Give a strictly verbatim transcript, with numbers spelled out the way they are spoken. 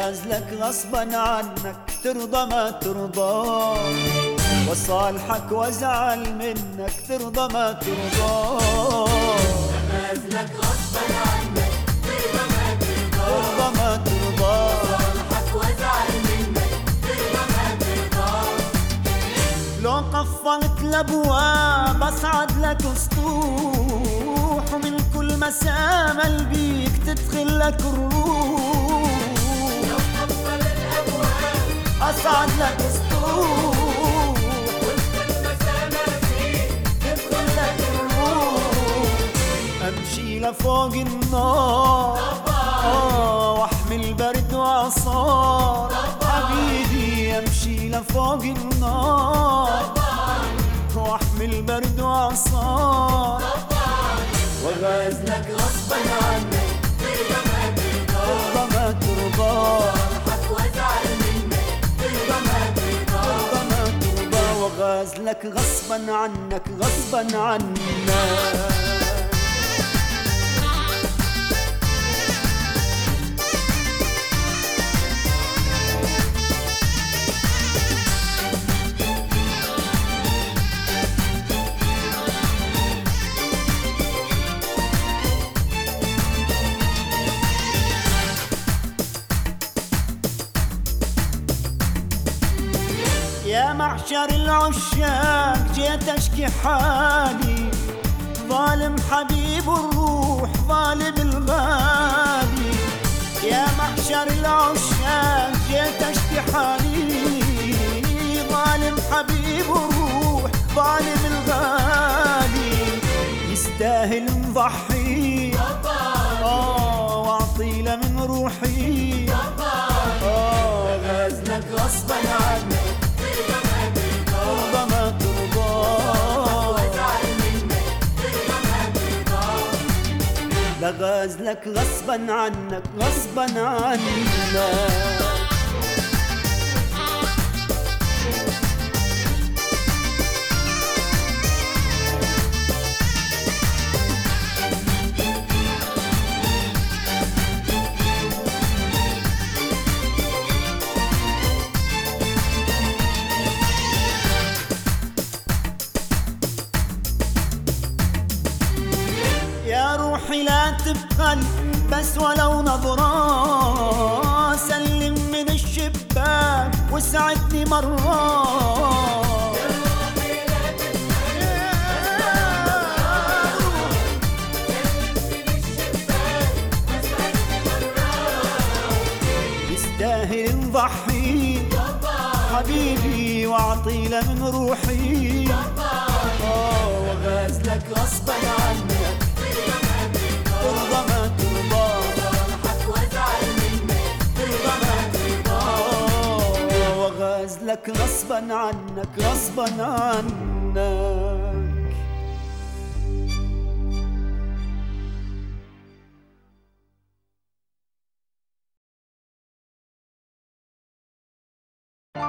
غازلك غصبا عنك ترضى ما ترضى، وصالحك وازعل منك ترضى ما ترضى. غازلك غصبا عنك ترضى ما ترضى، ترضى ما ترضى، وصالحك وازعل منك ترضى ما ترضى. لو قفلت الابواب اصعد لك سطوح، ومن كل مسامة بيك تدخل لك الروح. لو قفل الابواب اصعد لك سطوح، وكل مسامة فيك تدخل لك الروح. امشي لفوق النار آه واحمل برد وعصار حبيبي، امشي لفوق النار واحمل برد وعصار. وغازلك غصبا عنك ترضى ما ترضى، ترضى ما ترضى، وصالحك وازعل منك ترضى ما ترضى. ترضى ما ترضى. وغازلك غصبا عنك غصبا عنك. يا محشر العشاق جيت اشكي حالي، ظالم حبيب الروح ظالم الغالي. يا محشر العشاق جيت اشكي حالي، ظالم حبيب الروح ظالم الغالي. يستاهل نضحي اه واعطي له من روحي اه. غازلك غصبا عنك ترضى ما ترضى، ترضى ما ترضى، وازعل منك ترضى ما ترضى. لغازلك غصبا عنك غصبا عنك. يا روحي لا تبخل بس ولو نظرة، سلم من الشباك وسعدني مرة. يستاهل نضحي حبيبي واعطي له من روحي اه. وغازلك غصبا عنك ترضى ما ترضى، وصالحك وازعل منك ترضى ما ترضى. وغازلك غصبا عنك غصبا عنك.